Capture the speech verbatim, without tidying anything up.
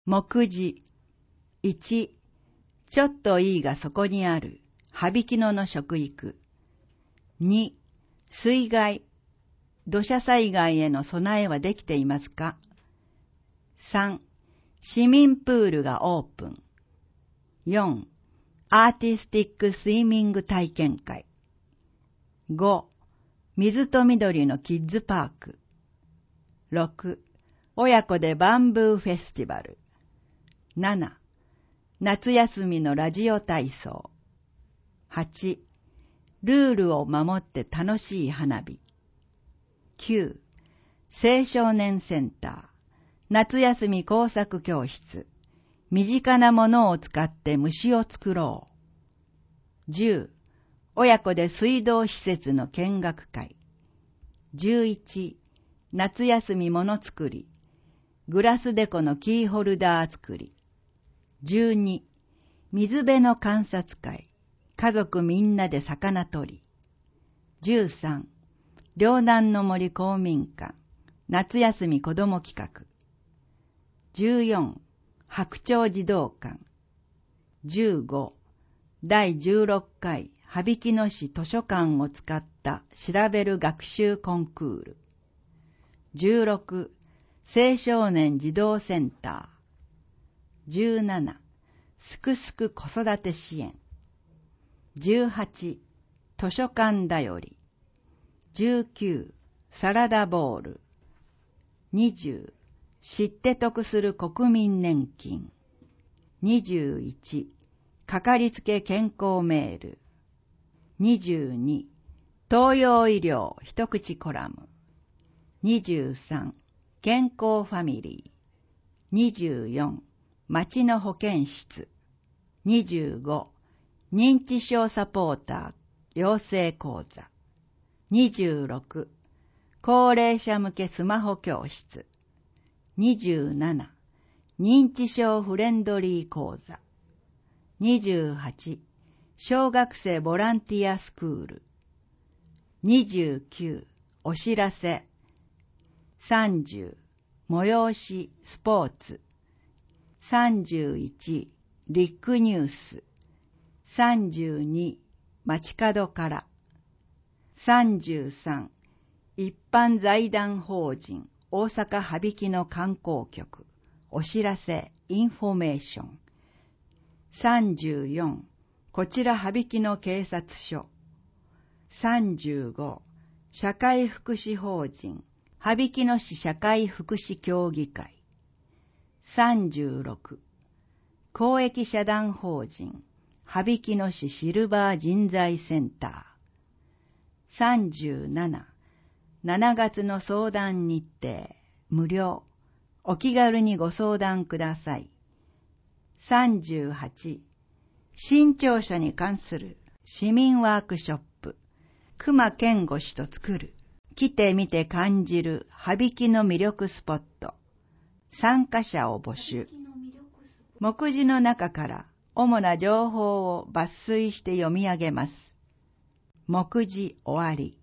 目次。いち、ちょっといいがそこにある、羽曳野の食育。に、水害、土砂災害への備えはできていますか？さん、市民プールがオープン。よん、アーティスティックスイミング体験会。ご、水と緑のキッズパーク。ろく、親子でバンブーフェスティバル。なな、夏休みのラジオ体操。はち、ルールを守って楽しい花火。きゅう、青少年センター、夏休み工作教室、身近なものを使って虫を作ろう。じゅう、親子で水道施設の見学会。じゅういち、夏休みものづくり、グラスデコのキーホルダー作り。じゅうに、水辺の観察会、家族みんなで魚取り。じゅうさん、両南の森公民館、夏休み子ども企画。じゅうよん、白鳥児童館。じゅうご、だいじゅうろっかい羽曳野市図書館を使った調べる学習コンクール。じゅうろく、青少年児童センター。じゅうなな、すくすく子育て支援。じゅうはち、図書館だより。じゅうきゅう、サラダボール。にじゅう、知って得する国民年金。にじゅういち、かかりつけ健康メール。にじゅうに、東洋医療一口コラム。にじゅうさん、健康ファミリー。にじゅうよん、町の保健室。にじゅうご、認知症サポーター養成講座。にじゅうろく、高齢者向けスマホ教室。にじゅうなな、認知症フレンドリー講座。にじゅうはち、小学生ボランティアスクール。にじゅうきゅう、お知らせ。さんじゅう、催しスポーツ。さんじゅういち、リックニュース。さんじゅうに、街角から。さんじゅうさん、一般財団法人大阪羽曳野観光局お知らせインフォメーション。さんじゅうよん、こちら羽曳野警察署。さんじゅうご、社会福祉法人羽曳野市社会福祉協議会。さんじゅうろく、公益社団法人羽曳野市シルバー人材センター。さんじゅうなな、しちがつの相談日程無料。お気軽にご相談ください。さんじゅうはち、新庁舎に関する市民ワークショップ。熊健吾氏と作る来てみて感じる羽曳野魅力スポット。参加者を募集。目次の中から主な情報を抜粋して読み上げます。目次終わり。